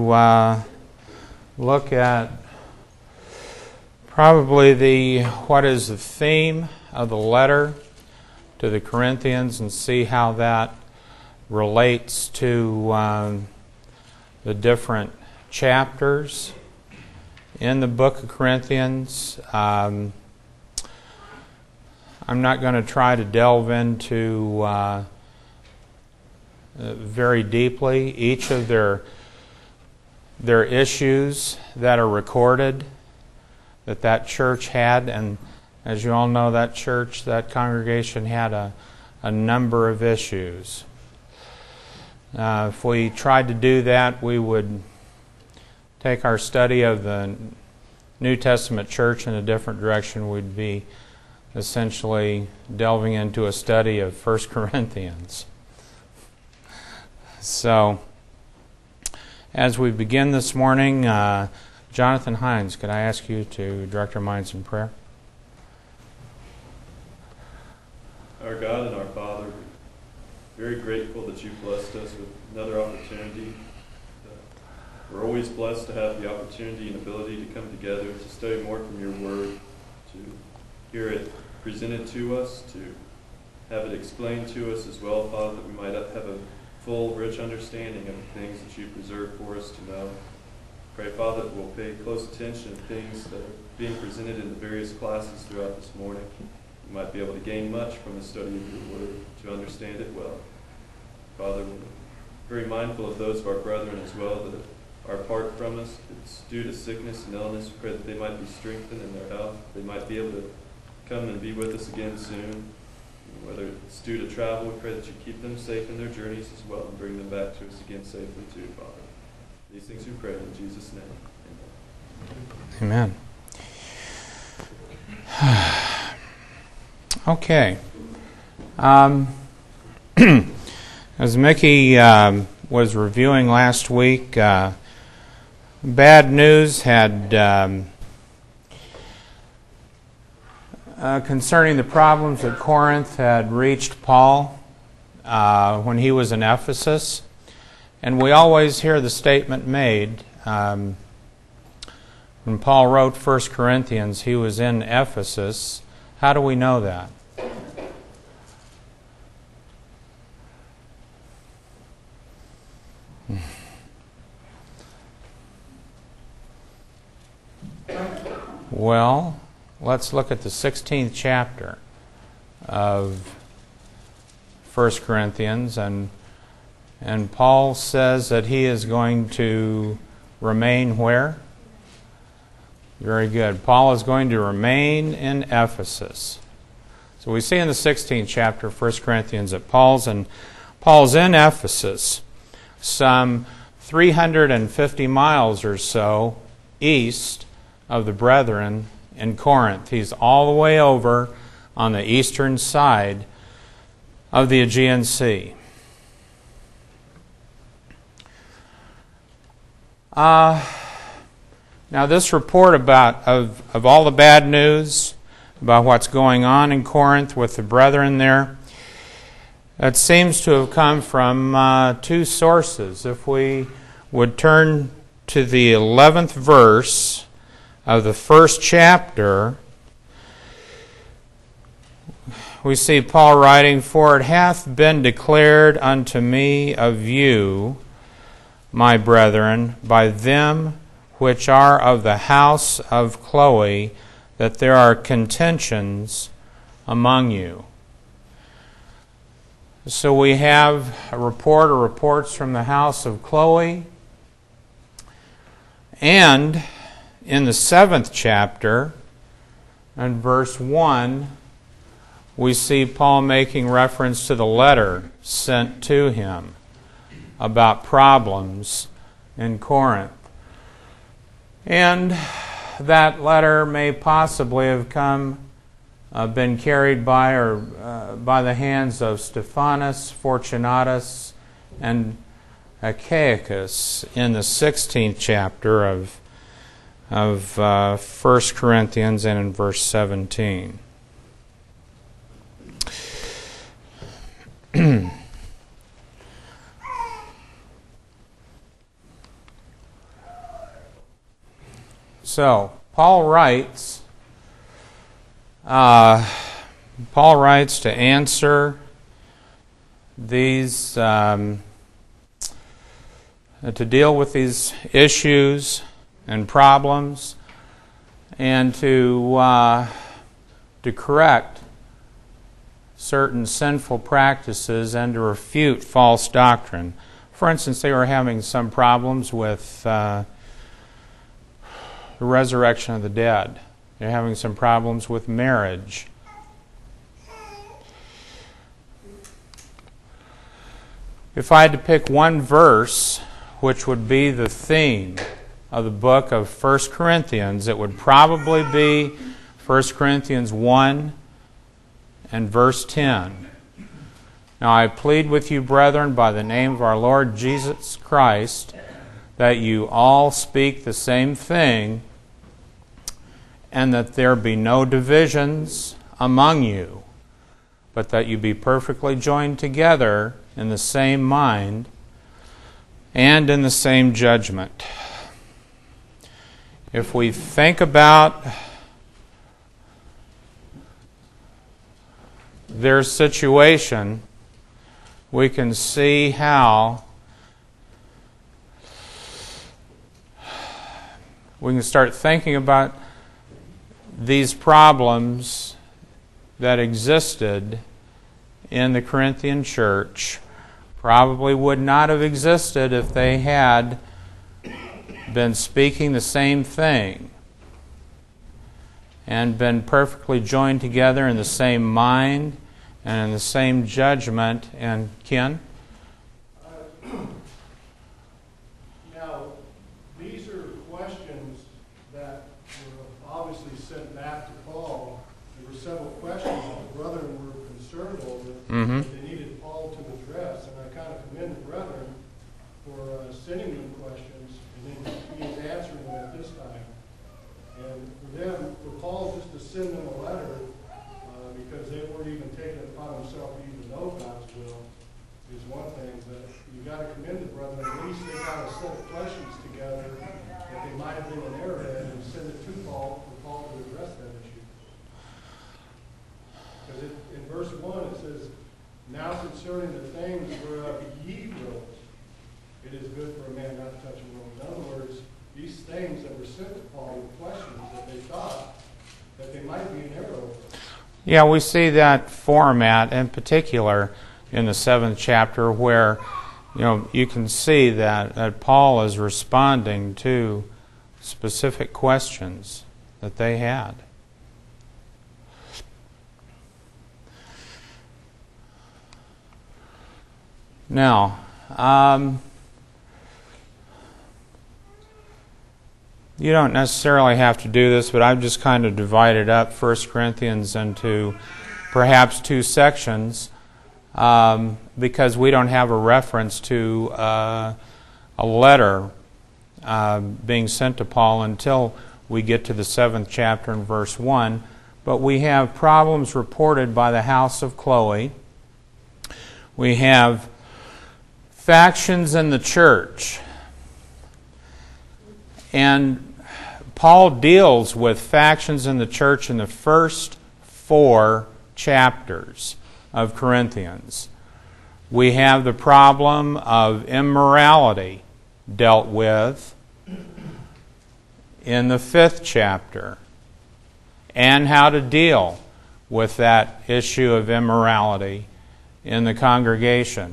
look at probably what is the theme of the letter to the Corinthians and see how that relates to the different chapters in the book of Corinthians. I'm not going to try to delve into very deeply each of their issues that are recorded that church had, and as you all know, that congregation had a number of issues. If we tried to do that, we would take our study of the New Testament church in a different direction. We'd be essentially delving into a study of 1 Corinthians. So, as we begin this morning, Jonathan Hines, could I ask you to direct our minds in prayer? Our God and our Father, very grateful that you've blessed us with another opportunity. We're always blessed to have the opportunity and ability to come together to study more from your word, to hear it presented to us, to have it explained to us as well, Father, that we might have a full, rich understanding of the things that you preserve for us to know. Pray, Father, that we'll pay close attention to things that are being presented in the various classes throughout this morning. We might be able to gain much from the study of your word, to understand it well. Father, we're very mindful of those of our brethren as well that are apart from us. It's due to sickness and illness. We pray that they might be strengthened in their health. They might be able to come and be with us again soon. Whether it's due to travel, we pray that you keep them safe in their journeys as well and bring them back to us again safely too, Father. These things we pray in Jesus' name. Amen. Okay. As Mickey was reviewing last week, bad news had concerning the problems at Corinth had reached Paul when he was in Ephesus. And we always hear the statement made, when Paul wrote 1 Corinthians, he was in Ephesus. How do we know that? Well, let's look at the 16th chapter of 1 Corinthians, and Paul says that he is going to remain where? Very good. Paul is going to remain in Ephesus. So we see in the 16th chapter of 1 Corinthians that Paul's in Ephesus, some 350 miles or so east of the brethren in Corinth. He's all the way over on the eastern side of the Aegean Sea. Now this report of all the bad news about what's going on in Corinth with the brethren there, it seems to have come from two sources. If we would turn to the 11th verse of the first chapter, we see Paul writing, "For it hath been declared unto me of you, my brethren, by them which are of the house of Chloe, that there are contentions among you." So we have a report or reports from the house of Chloe. And in the 7th chapter, and verse 1, we see Paul making reference to the letter sent to him about problems in Corinth. And that letter may possibly have been carried by the hands of Stephanus, Fortunatus, and Achaicus in the 16th chapter of 1 Corinthians and in verse 17. So, Paul writes to answer these, to deal with these issues and problems, and to correct certain sinful practices and to refute false doctrine. For instance, they were having some problems with the resurrection of the dead. They're having some problems with marriage. If I had to pick one verse which would be the theme of the book of 1 Corinthians, it would probably be 1 Corinthians 1 and verse 10. Now I plead with you, brethren, by the name of our Lord Jesus Christ, that you all speak the same thing, and that there be no divisions among you, but that you be perfectly joined together in the same mind and in the same judgment. If we think about their situation, we can see how we can start thinking about these problems that existed in the Corinthian church. Probably would not have existed if they had been speaking the same thing and been perfectly joined together in the same mind and in the same judgment. And Ken? Now, these are questions that were obviously sent back to Paul. There were several questions that the brethren were concerned over that they needed Paul to address. And I kind of commend the brethren for sending them questions, and then he is answering them at this time. And for them, for Paul just to send them a letter, because they weren't even taking it upon themselves to even know God's will, is one thing. But you got to commend the brethren. At least they got a set of questions together that they might have been in error in, and send it to Paul for Paul to address that issue. Because in verse 1 it says, "Now concerning the things whereof ye will, it is good for a man not to touch a woman." In other words, these things that were sent to Paul were questions that they thought that they might be in error over. Yeah, we see that format in particular in the 7th chapter, where you can see that Paul is responding to specific questions that they had. Now, you don't necessarily have to do this, but I've just kind of divided up 1 Corinthians into perhaps two sections, because we don't have a reference to a letter being sent to Paul until we get to the 7th chapter and verse 1. But we have problems reported by the house of Chloe. We have factions in the church. And Paul deals with factions in the church in the first 4 chapters of Corinthians. We have the problem of immorality dealt with in the 5th chapter, and how to deal with that issue of immorality in the congregation.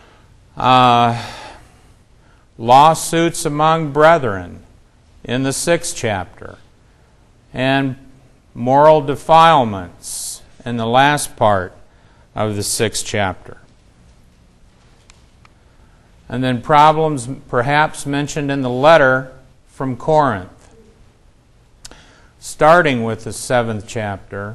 Lawsuits among brethren in the 6th chapter, and moral defilements in the last part of the 6th chapter. And then problems perhaps mentioned in the letter from Corinth. Starting with the 7th chapter,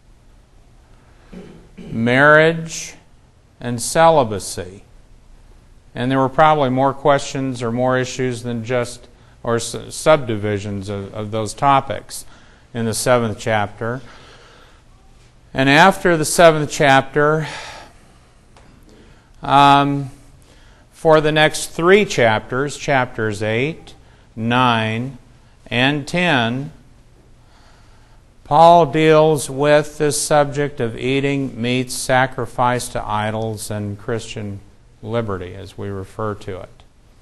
marriage and celibacy. And there were probably more questions or more issues than just, or subdivisions of those topics in the 7th chapter. And after the 7th chapter, for the next 3 chapters, chapters 8, 9, and 10, Paul deals with this subject of eating meats sacrificed to idols and Christian liberty, as we refer to it.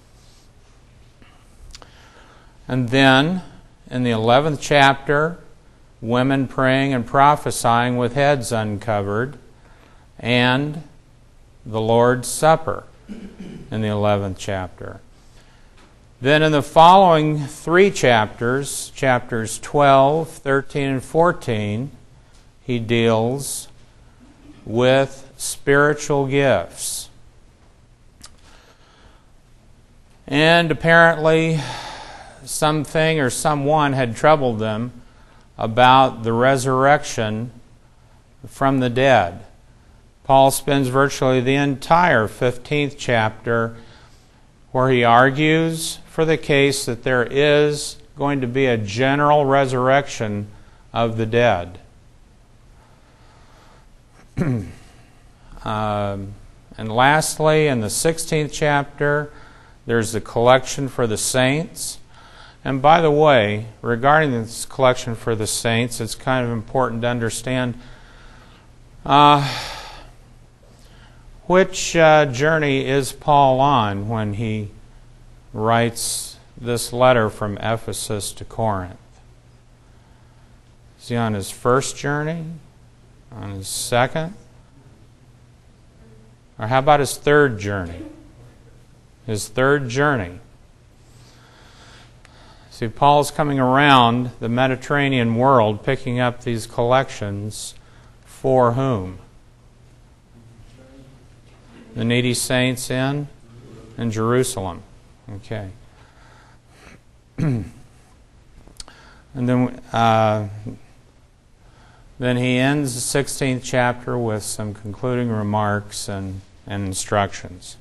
And then, in the 11th chapter, women praying and prophesying with heads uncovered, and the Lord's Supper in the 11th chapter. Then in the following 3 chapters, chapters 12, 13, and 14, he deals with spiritual gifts. And apparently something or someone had troubled them about the resurrection from the dead. Paul spends virtually the entire 15th chapter where he argues for the case that there is going to be a general resurrection of the dead. And lastly, in the 16th chapter, there's the collection for the saints. And by the way, regarding this collection for the saints, it's kind of important to understand which journey is Paul on when he writes this letter from Ephesus to Corinth? Is he on his first journey? On his second? Or how about his third journey? His third journey. See, Paul's coming around the Mediterranean world picking up these collections for whom? The needy saints in Jerusalem. Okay. And then he ends the 16th chapter with some concluding remarks and instructions.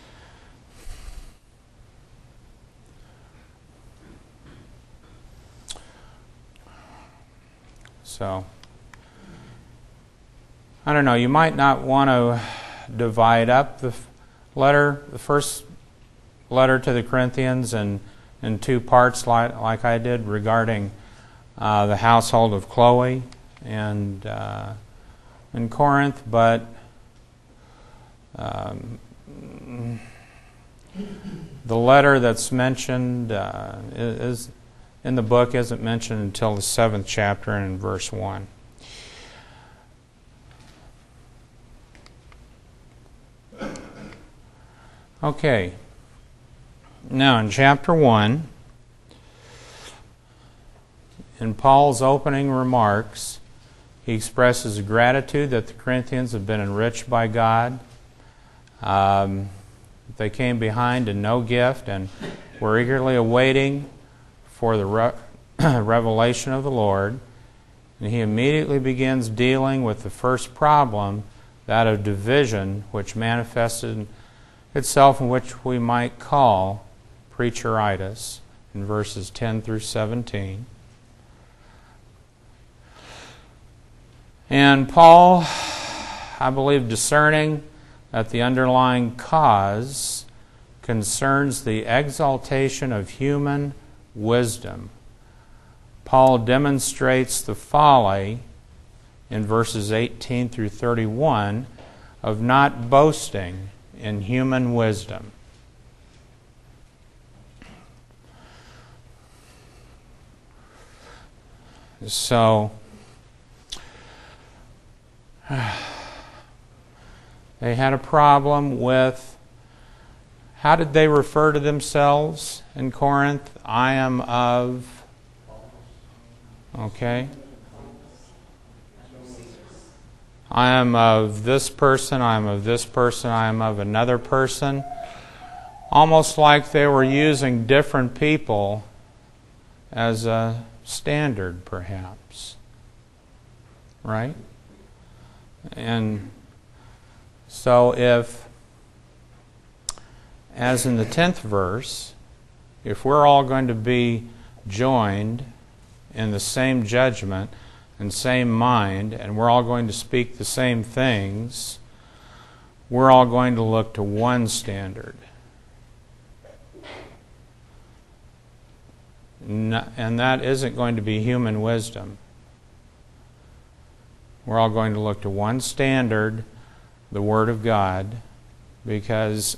So, I don't know, you might not want to divide up the first letter to the Corinthians in 2 parts like I did regarding the household of Chloe and in Corinth, but the letter that's mentioned is in the book isn't mentioned until the 7th chapter and in verse 1. Okay. Now in chapter 1, in Paul's opening remarks, he expresses gratitude that the Corinthians have been enriched by God. They came behind in no gift and were eagerly awaiting for the revelation of the Lord. And he immediately begins dealing with the first problem, that of division, which manifested itself in which we might call preacheritis in verses 10 through 17. And Paul, I believe, discerning that the underlying cause concerns the exaltation of human wisdom, Paul demonstrates the folly in verses 18 through 31 of not boasting in human wisdom. So, they had a problem with, how did they refer to themselves in Corinth? I am of, okay. I am of this person, I am of this person, I am of another person. Almost like they were using different people as a standard, perhaps. Right? And so if, as in the 10th verse, if we're all going to be joined in the same judgment and same mind, and we're all going to speak the same things, we're all going to look to one standard. and that isn't going to be human wisdom. We're all going to look to one standard, the Word of God, because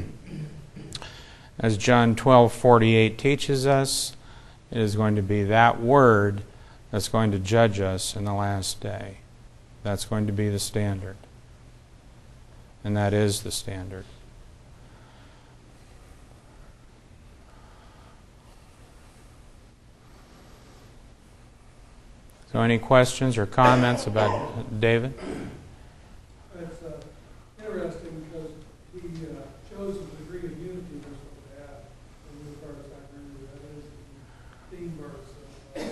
as John 12:48 teaches us, it is going to be that Word that's going to judge us in the last day. That's going to be the standard. And that is the standard. So any questions or comments about David? It's interesting because he shows the degree of unity we're supposed to have. And as far as I agree with that is the theme verse of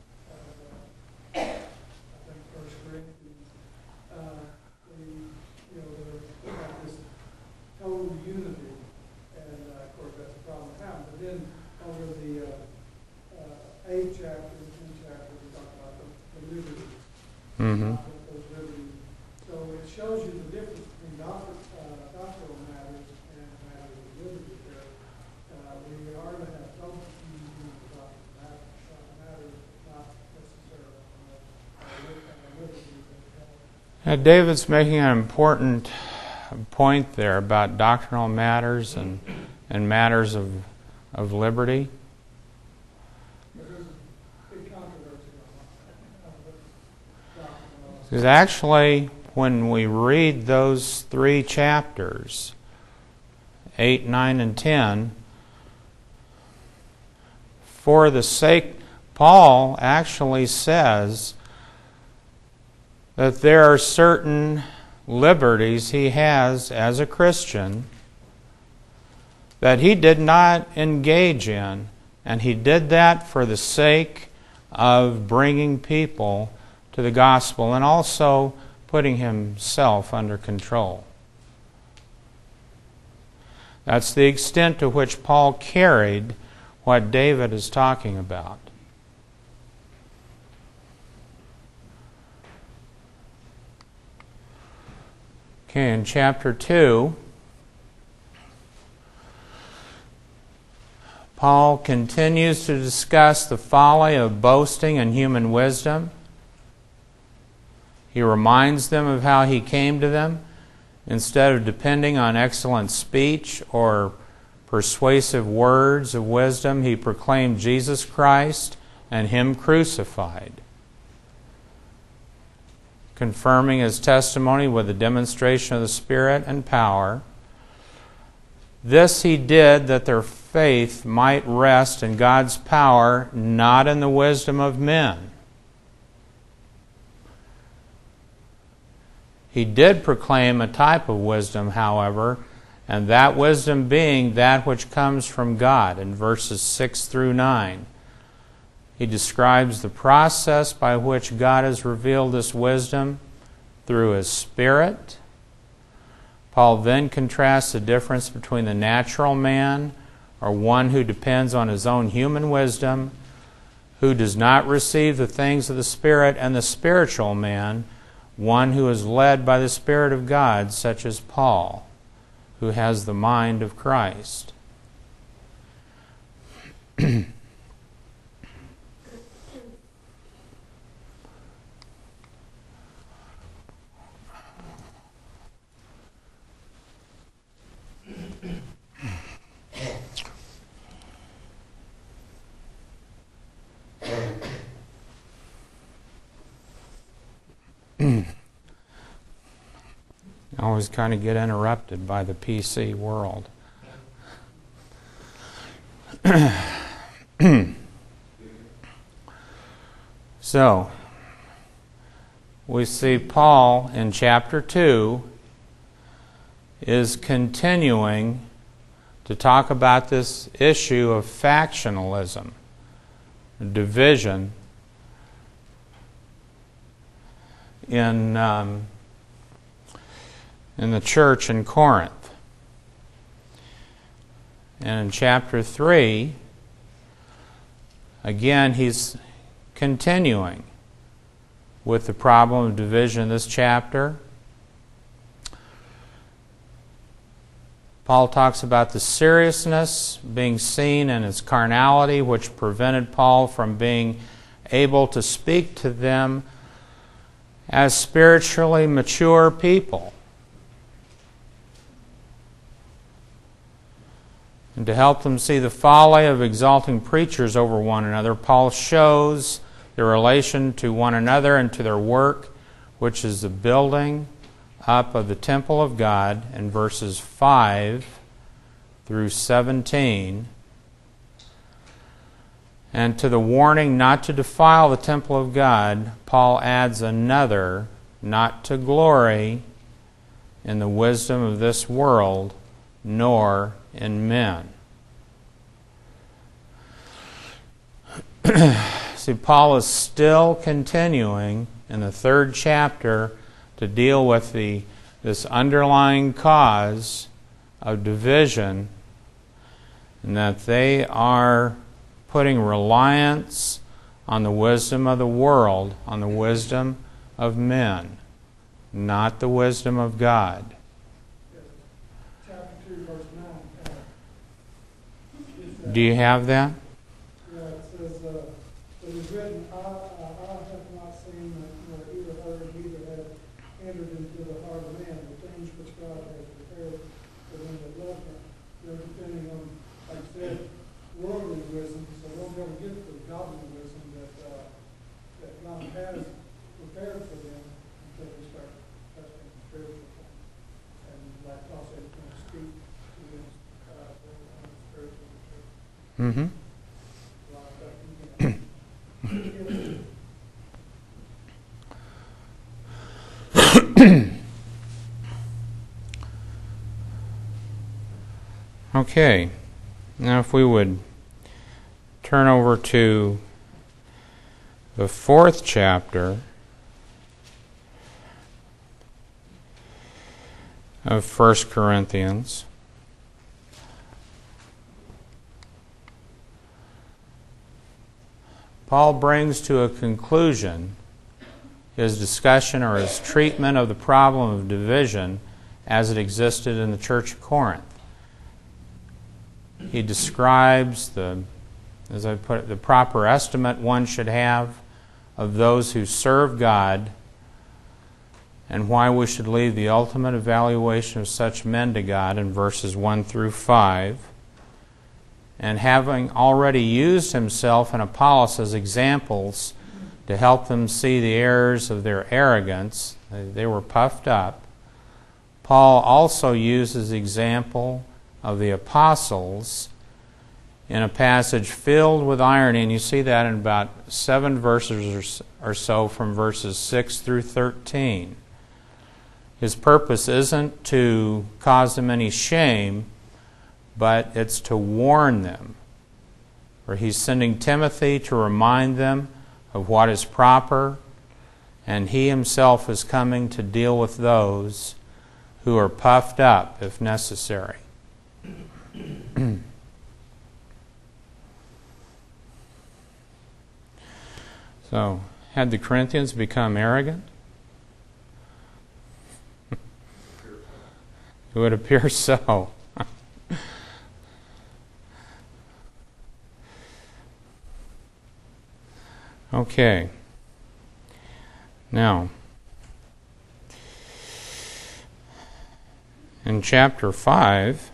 I think 1 Corinthians. They have this total unity, and of course that's a problem with him. But then over the 8th chapter, 10th chapter, we talk about the liberty. Mm-hmm. Those liberties. So it shows you the difference between doctrinal matters and matters of liberty. We are to have some confusion about doctrinal matters, not necessarily liberty. David's making an important point there about doctrinal matters and matters of liberty. Because actually, when we read those 3 chapters, 8, 9, and 10, for the sake, Paul actually says that there are certain liberties he has as a Christian that he did not engage in, and he did that for the sake of bringing people to the gospel and also putting himself under control. That's the extent to which Paul carried what David is talking about. Okay, in chapter 2, Paul continues to discuss the folly of boasting in human wisdom. He reminds them of how he came to them. Instead of depending on excellent speech or persuasive words of wisdom, he proclaimed Jesus Christ and Him crucified, confirming his testimony with a demonstration of the Spirit and power. This he did that their faith might rest in God's power, not in the wisdom of men. He did proclaim a type of wisdom, however, and that wisdom being that which comes from God in verses 6 through 9. He describes the process by which God has revealed this wisdom through His Spirit. Paul then contrasts the difference between the natural man, or one who depends on his own human wisdom, who does not receive the things of the Spirit, and the spiritual man, one who is led by the Spirit of God, such as Paul, who has the mind of Christ. I always kind of get interrupted by the PC world. So, we see Paul in chapter 2 is continuing to talk about this issue of factionalism, division in the church in Corinth. And in chapter 3, again, he's continuing with the problem of division in this chapter. Paul talks about the seriousness being seen in his carnality, which prevented Paul from being able to speak to them as spiritually mature people. And to help them see the folly of exalting preachers over one another, Paul shows their relation to one another and to their work, which is the building up of the temple of God in verses 5 through 17, and to the warning not to defile the temple of God, Paul adds another, not to glory in the wisdom of this world, nor in men. See, Paul is still continuing in the 3rd chapter to deal with this underlying cause of division, and that they are putting reliance on the wisdom of the world, on the wisdom of men, not the wisdom of God. Chapter 2, verse 9. Do you have that? Yeah, it says, it is written, I have not seen, nor either heard, neither have entered into the heart of man the things which God has prepared for them that love him. They're depending on, like I said, worldly wisdom, so they'll never get the godly wisdom that God has prepared for them until they start testing the spiritual things. And like Paul said, he's going to speak to them spiritual truth. Mm-hmm. Okay, now if we would turn over to the 4th chapter of 1 Corinthians. Paul brings to a conclusion his discussion or his treatment of the problem of division as it existed in the church of Corinth. He describes the proper estimate one should have of those who serve God and why we should leave the ultimate evaluation of such men to God in verses 1 through 5. And having already used himself and Apollos as examples to help them see the errors of their arrogance, they were puffed up, Paul also uses the example of the apostles in a passage filled with irony, and you see that in about 7 verses or so from verses 6 through 13. His purpose isn't to cause them any shame, but it's to warn them. For he's sending Timothy to remind them of what is proper, and he himself is coming to deal with those who are puffed up if necessary. So, had the Corinthians become arrogant? It would appear so. Okay. Now, in chapter 5,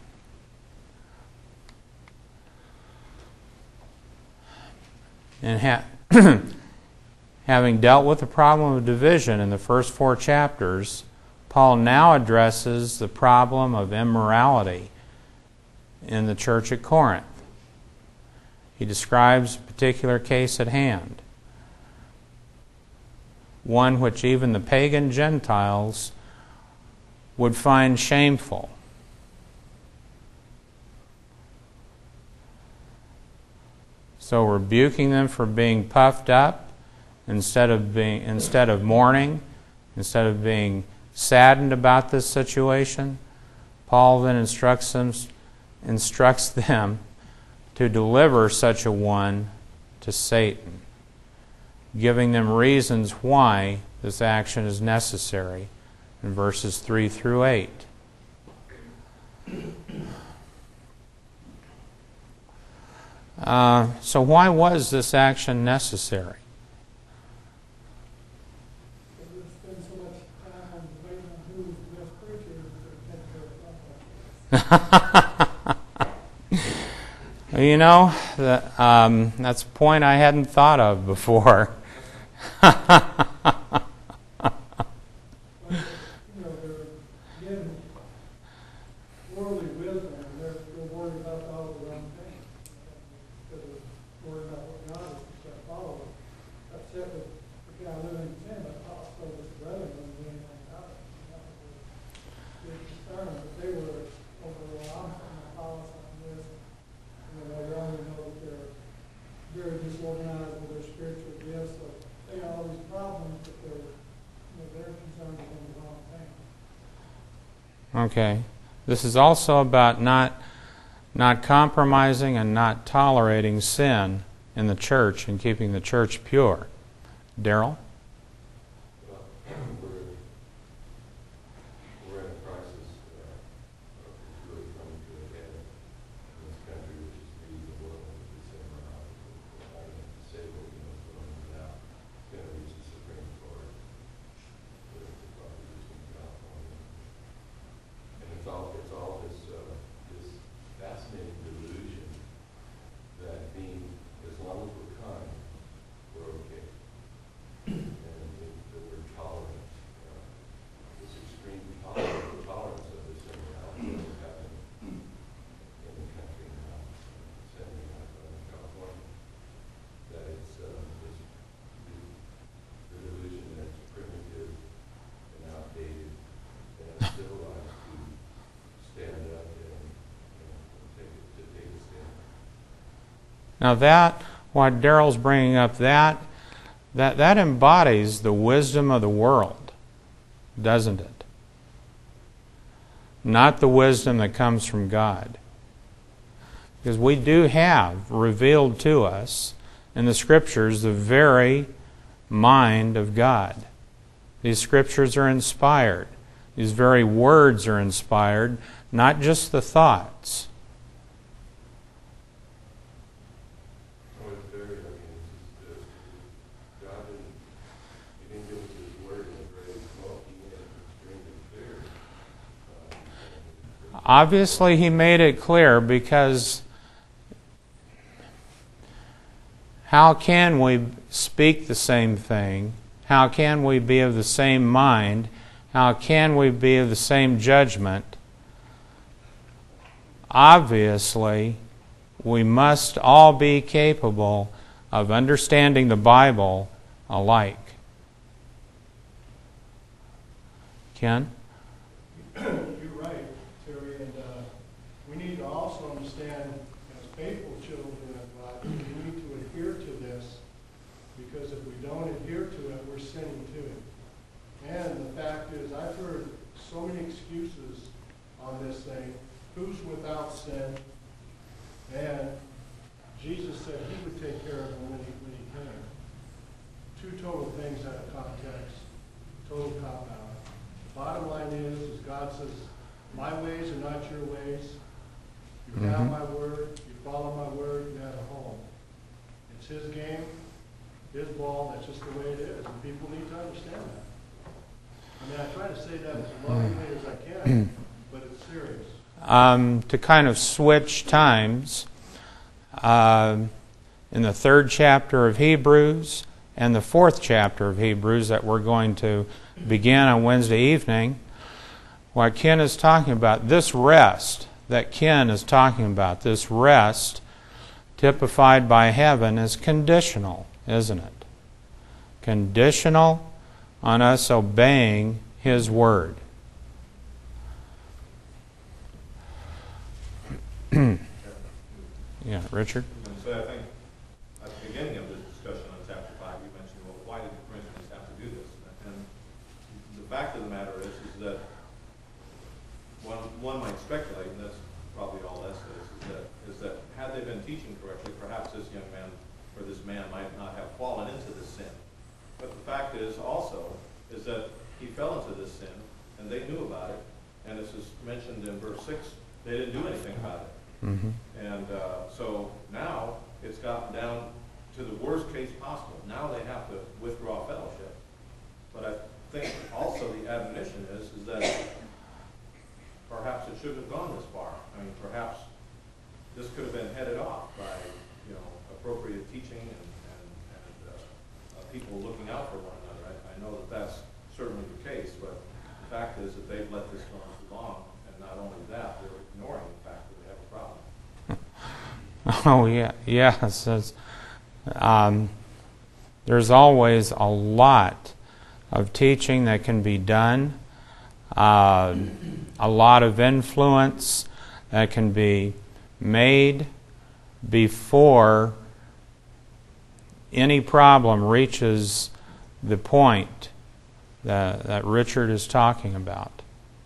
and having dealt with the problem of division in the first 4 chapters, Paul now addresses the problem of immorality in the church at Corinth. He describes a particular case at hand, one which even the pagan Gentiles would find shameful. So rebuking them for being puffed up instead of mourning, instead of being saddened about this situation, Paul then instructs them to deliver such a one to Satan, giving them reasons why this action is necessary in verses 3 through 8. So why was this action necessary? Because we spend so much time on debating on who was the best preacher that we can't go something. Well, you know, that's a point I hadn't thought of before. You know, they're getting worldly wisdom, and they're worried about all the wrong things. Instead of worried about what God is going to follow. Upset with the guy living in sin, but also this brother doesn't do anything about it. They're concerned, but they were over, well, I'm putting my policy on this. You know, they only know that they're very disorganized with their spiritual gifts, so they got all these problems, but they're concerned with the wrong thing. Okay. This is also about not compromising and not tolerating sin in the church and keeping the church pure. Daryl? Well, we're in a crisis of really coming to a head in this country, which is leading the world into the same route. I don't have to say what we know is going on now. It's going to reach the Supreme Court with the proposition in California. And it's all this fascinating delusion that being, as long as we're kind, we're okay. And the word tolerance, this extreme tolerance of this immorality that we're having in the country now, certainly not in California, that it's the delusion that it's primitive and outdated and uncivilized to stand up and take a stand. Now what Daryl's bringing up, that embodies the wisdom of the world, doesn't it? Not the wisdom that comes from God. Because we do have revealed to us in the Scriptures the very mind of God. These Scriptures are inspired. These very words are inspired, not just the thoughts. Oh, it's very, I mean, it's just, God He didn't give us His word in a very small, He made it extremely clear. Obviously, He made it clear, because how can we speak the same thing? How can we be of the same mind? How can we be of the same judgment? Obviously, we must all be capable of understanding the Bible alike. Ken? You're right, Terry, and we need to also understand, as faithful children of God, we need to adhere to this, because if we don't adhere to it, we're sinning too. And the fact is, I've heard so many excuses on this thing. Who's without sin? And Jesus said He would take care of them when He came. Two total things out of context, total cop-out. Bottom line is God says, my ways are not your ways. You have my word, you follow my word, you have a home. It's His game, His ball, that's just the way it is. And people need to understand that. I mean, I try to say that as lovingly as I can, but it's serious. To kind of switch times, in the 3rd chapter of Hebrews and the 4th chapter of Hebrews that we're going to begin on Wednesday evening, what Ken is talking about, this rest that Ken is talking about, this rest typified by heaven, is conditional, isn't it? Conditional on us obeying His Word. Yeah, Richard? And so I think at the beginning of this discussion on chapter 5, you mentioned, well, why did the Corinthians have to do this? And the fact of the matter is that one might speculate, and that's probably all that is that had they been teaching correctly, perhaps this young man or this man might not have fallen into this sin. But the fact is also is that he fell into this sin, and they knew about it. And this is mentioned in verse 6. They didn't do anything about it. Mm-hmm. And so now it's gotten down to the worst case possible. Now they have to withdraw fellowship. But I think also the admonition is that perhaps it shouldn't have gone this far. I mean, perhaps this could have been headed off by, appropriate teaching and people looking out for one another. I know that that's certainly the case, but the fact is that they've let this go on too long, and not only that, they're ignoring the fact that they have a problem. Oh, yeah, yes. There's always a lot of teaching that can be done, a lot of influence that can be made before any problem reaches the point that Richard is talking about.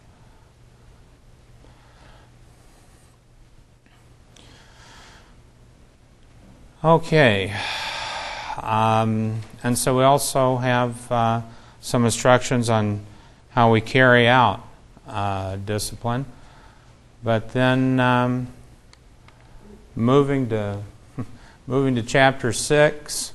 Okay. And so we also have some instructions on how we carry out discipline. But then moving to chapter 6,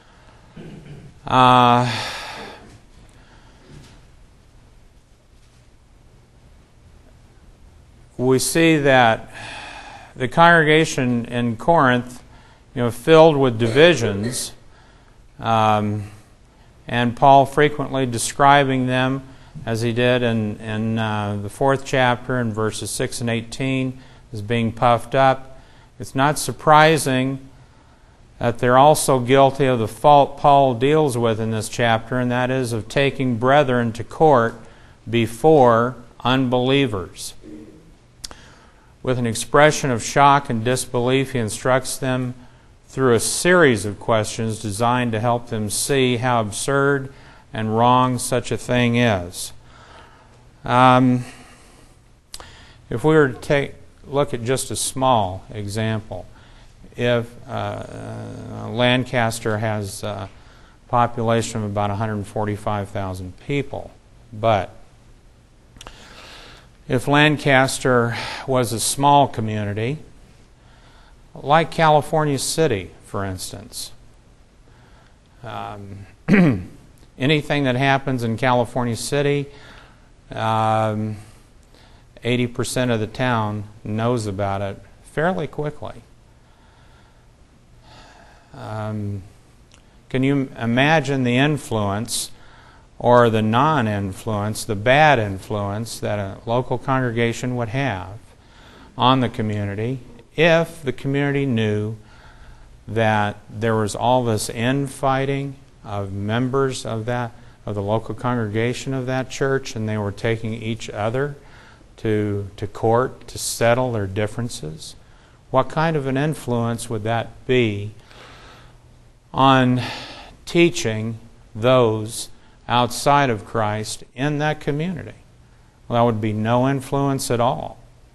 we see that the congregation in Corinth, filled with divisions, and Paul frequently describing them, as he did in the 4th chapter in verses 6 and 18, as being puffed up. It's not surprising that they're also guilty of the fault Paul deals with in this chapter, and that is of taking brethren to court before unbelievers. With an expression of shock and disbelief, he instructs them through a series of questions designed to help them see how absurd and wrong such a thing is. If we were to look at just a small example, if Lancaster has a population of about 145,000 people, but if Lancaster was a small community, like California City, for instance, anything that happens in California City, 80% of the town knows about it fairly quickly. Can you imagine the influence or the non-influence, the bad influence that a local congregation would have on the community if the community knew that there was all this infighting of members of the local congregation of that church, and they were taking each other to court to settle their differences? What kind of an influence would that be on teaching those outside of Christ in that community? Well, that would be no influence at all.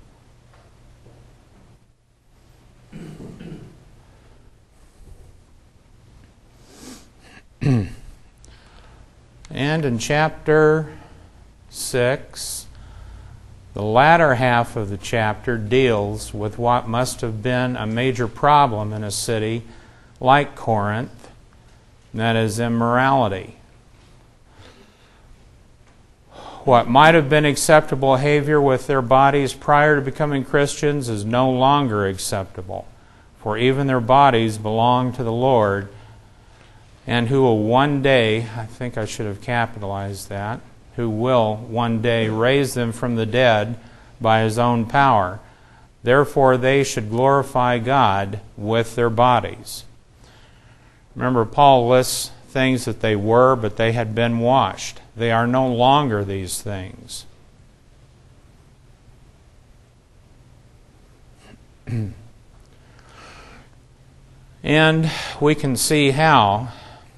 And in chapter 6, the latter half of the chapter deals with what must have been a major problem in a city like Corinth, and that is immorality. What might have been acceptable behavior with their bodies prior to becoming Christians is no longer acceptable, for even their bodies belong to the Lord, and who will one day, I think I should have capitalized that, who will one day raise them from the dead by His own power. Therefore they should glorify God with their bodies. Remember, Paul lists things that they were, but they had been washed. They are no longer these things. And we can see how,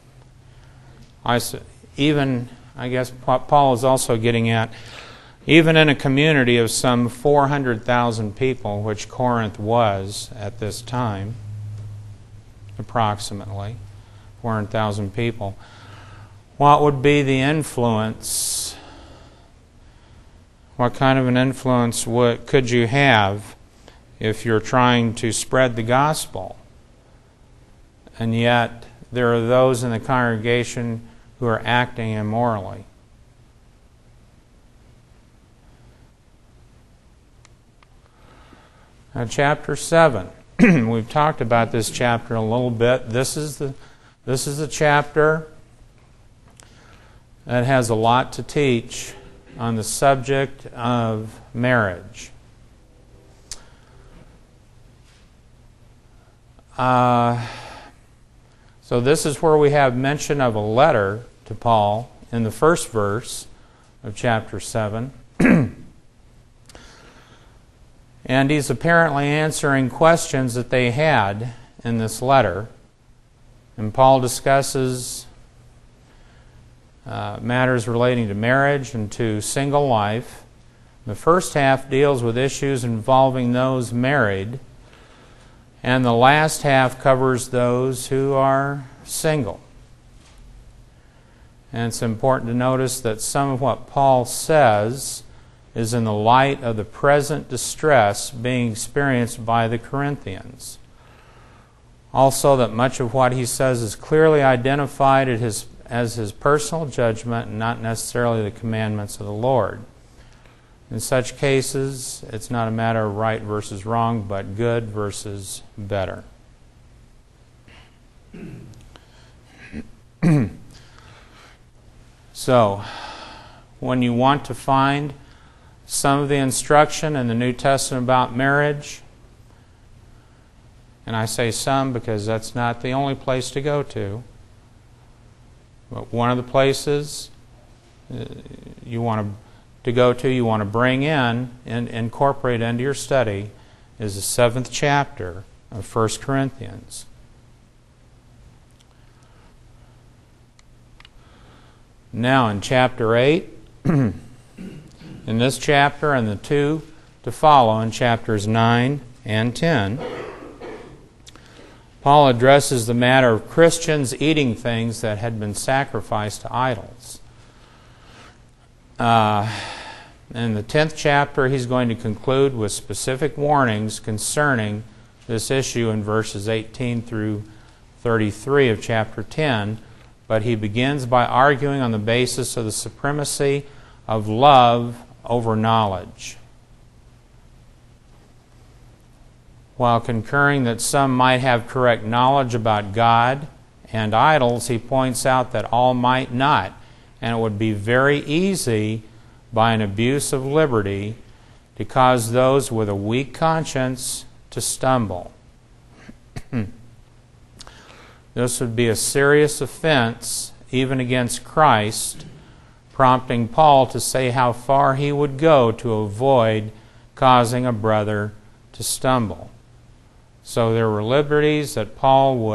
I guess what Paul is also getting at, even in a community of some 400,000 people, which Corinth was at this time, approximately 400,000 people, what would be the influence? What kind of an influence could you have if you're trying to spread the gospel and yet there are those in the congregation who are acting immorally. Now, chapter 7. We've talked about this chapter a little bit. This is a chapter that has a lot to teach on the subject of marriage. So this is where we have mention of a letter to Paul in the first verse of chapter 7. And he's apparently answering questions that they had in this letter. And Paul discusses matters relating to marriage and to single life. The first half deals with issues involving those married, and the last half covers those who are single. And it's important to notice that some of what Paul says is in the light of the present distress being experienced by the Corinthians. Also, that much of what he says is clearly identified as his personal judgment and not necessarily the commandments of the Lord. In such cases, it's not a matter of right versus wrong, but good versus better. So, when you want to find some of the instruction in the New Testament about marriage, and I say some because that's not the only place to go to, but one of the places you want to bring in and incorporate into your study is the 7th chapter of 1 Corinthians. Now in chapter 8, in this chapter and the two to follow in chapters 9 and 10, Paul addresses the matter of Christians eating things that had been sacrificed to idols. In the 10th chapter, he's going to conclude with specific warnings concerning this issue in verses 18 through 33 of chapter 10, but he begins by arguing on the basis of the supremacy of love over knowledge. While concurring that some might have correct knowledge about God and idols, he points out that all might not, and it would be very easy by an abuse of liberty to cause those with a weak conscience to stumble. This would be a serious offense even against Christ, prompting Paul to say how far he would go to avoid causing a brother to stumble. So there were liberties that Paul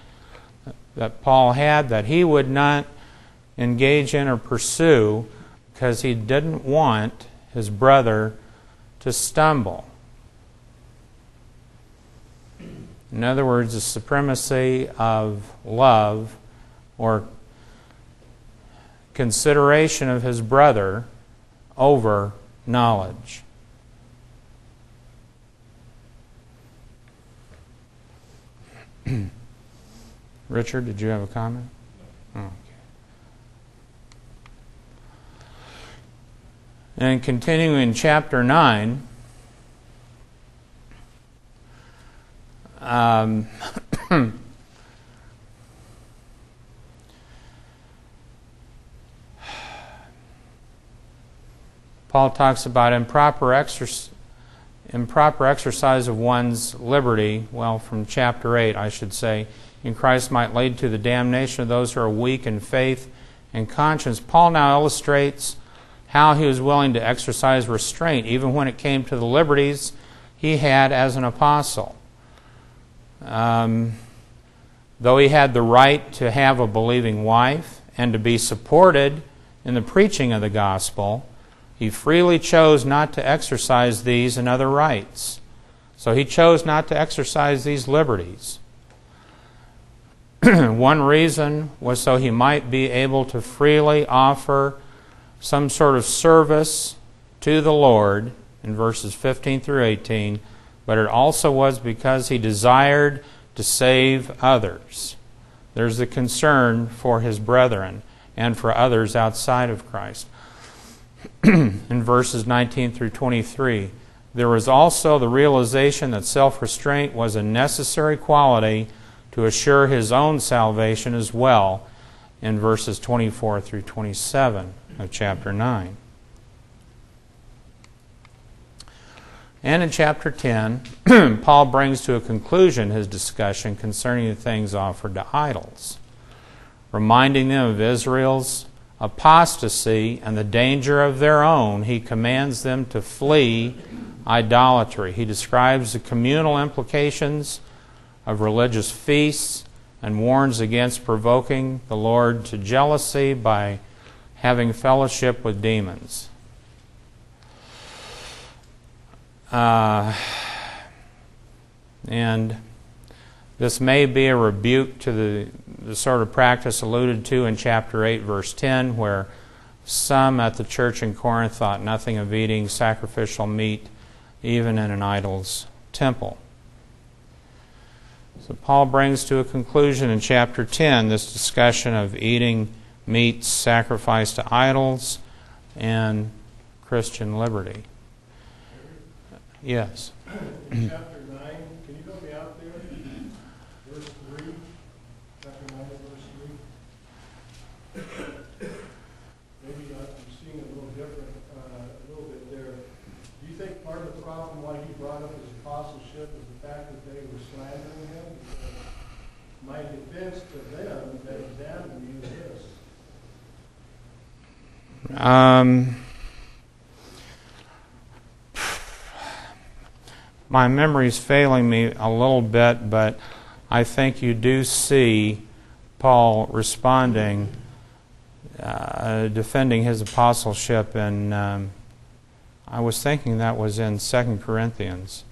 had that he would not engage in or pursue because he didn't want his brother to stumble. In other words, the supremacy of love or consideration of his brother over knowledge. Richard, did you have a comment? Okay. And continuing in chapter 9, Paul talks about improper exercise of one's liberty, from chapter 8, I should say, in Christ might lead to the damnation of those who are weak in faith and conscience. Paul now illustrates how he was willing to exercise restraint, even when it came to the liberties he had as an apostle. Though he had the right to have a believing wife and to be supported in the preaching of the gospel, he freely chose not to exercise these and other rights. So he chose not to exercise these liberties. One reason was so he might be able to freely offer some sort of service to the Lord in verses 15 through 18, but it also was because he desired to save others. There's the concern for his brethren and for others outside of Christ. In verses 19 through 23, there was also the realization that self-restraint was a necessary quality to assure his own salvation as well, in verses 24 through 27 of chapter 9. And in chapter 10, Paul brings to a conclusion his discussion concerning the things offered to idols, reminding them of Israel's apostasy and the danger of their own. He commands them to flee idolatry. He describes the communal implications of religious feasts and warns against provoking the Lord to jealousy by having fellowship with demons. And this may be a rebuke to the sort of practice alluded to in chapter 8, verse 10, where some at the church in Corinth thought nothing of eating sacrificial meat even in an idol's temple. So Paul brings to a conclusion in chapter 10 this discussion of eating meat sacrificed to idols and Christian liberty. Yes. In chapter 9, can you help me out there? Verse 3. Chapter 9, verse 3. Maybe I'm seeing it a little different, a little bit there. Do you think part of the problem why he brought up his apostleship is the fact that they were slandering him? Because my defense to them that examined me is this. My memory's failing me a little bit, but I think you do see Paul responding, defending his apostleship, and I was thinking that was in 2 Corinthians.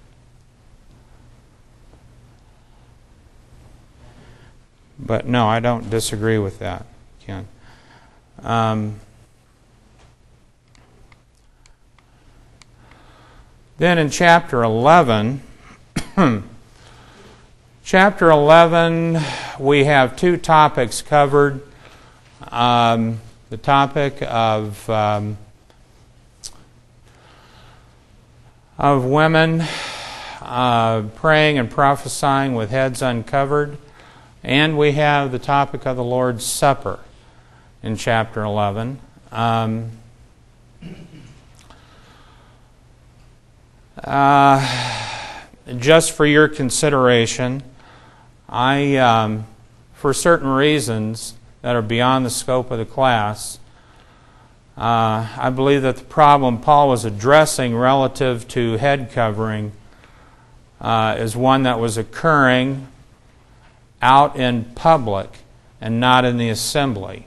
But no, I don't disagree with that, Ken. Then in chapter 11, we have two topics covered. The topic of women praying and prophesying with heads uncovered, and we have the topic of the Lord's Supper in chapter 11. Just for your consideration, I, for certain reasons that are beyond the scope of the class, I believe that the problem Paul was addressing relative to head covering is one that was occurring out in public and not in the assembly.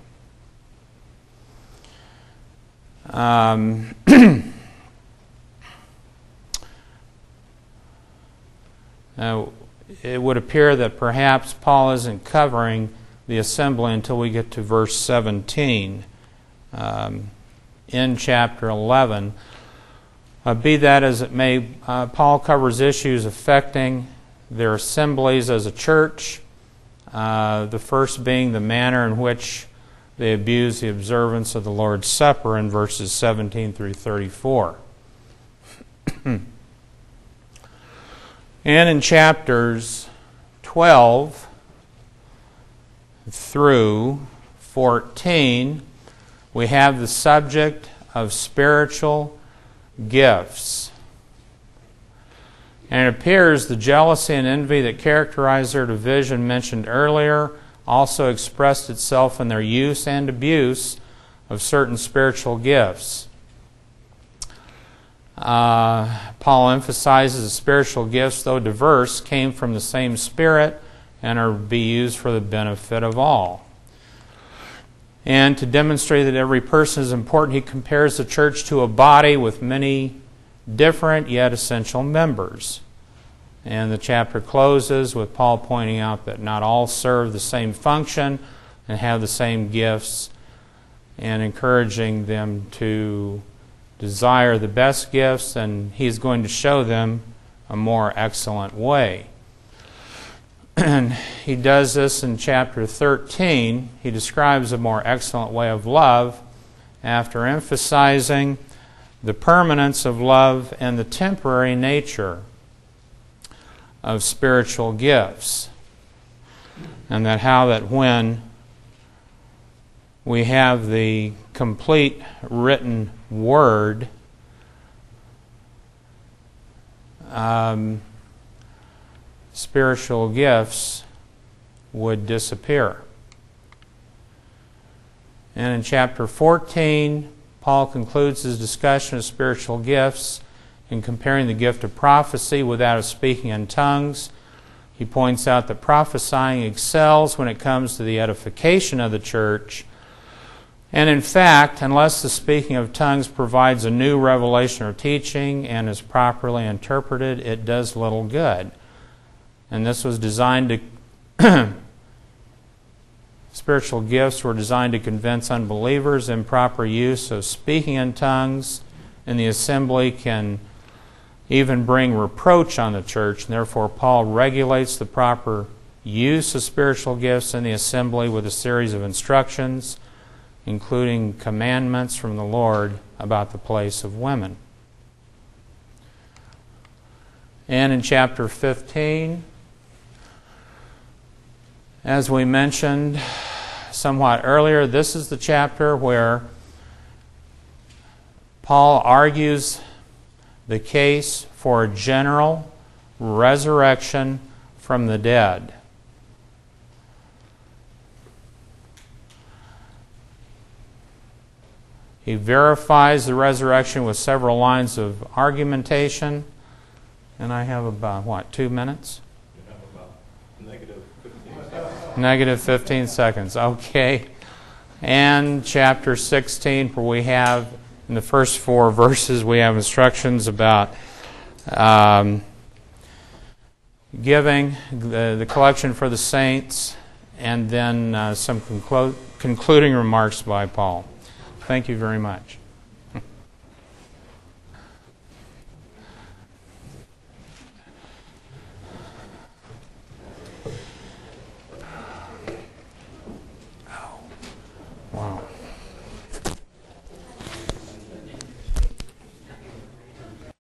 It would appear that perhaps Paul isn't covering the assembly until we get to verse 17 in chapter 11. Be that as it may, Paul covers issues affecting their assemblies as a church, the first being the manner in which they abuse the observance of the Lord's Supper in verses 17 through 34. And in chapters 12 through 14, we have the subject of spiritual gifts. And it appears the jealousy and envy that characterized their division mentioned earlier also expressed itself in their use and abuse of certain spiritual gifts. Paul emphasizes that spiritual gifts, though diverse, came from the same Spirit and are to be used for the benefit of all. And to demonstrate that every person is important, he compares the church to a body with many different yet essential members. And the chapter closes with Paul pointing out that not all serve the same function and have the same gifts, and encouraging them to desire the best gifts, and he's going to show them a more excellent way. And he does this in chapter 13. He describes a more excellent way of love after emphasizing the permanence of love and the temporary nature of spiritual gifts. And that when we have the complete written word, spiritual gifts would disappear. And in chapter 14, Paul concludes his discussion of spiritual gifts in comparing the gift of prophecy with that of speaking in tongues. He points out that prophesying excels when it comes to the edification of the church. And in fact, unless the speaking of tongues provides a new revelation or teaching and is properly interpreted, it does little good. And this was designed to spiritual gifts were designed to convince unbelievers. Improper use of speaking in tongues in the assembly can even bring reproach on the church, and therefore Paul regulates the proper use of spiritual gifts in the assembly with a series of instructions, including commandments from the Lord about the place of women. And in chapter 15, as we mentioned somewhat earlier, this is the chapter where Paul argues the case for a general resurrection from the dead. He verifies the resurrection with several lines of argumentation. And I have about, 2 minutes? You have about negative 15 seconds. Negative 15 seconds. Okay. And chapter 16, where we have, in the first 4 verses, we have instructions about giving, the collection for the saints, and then some concluding remarks by Paul. Thank you very much.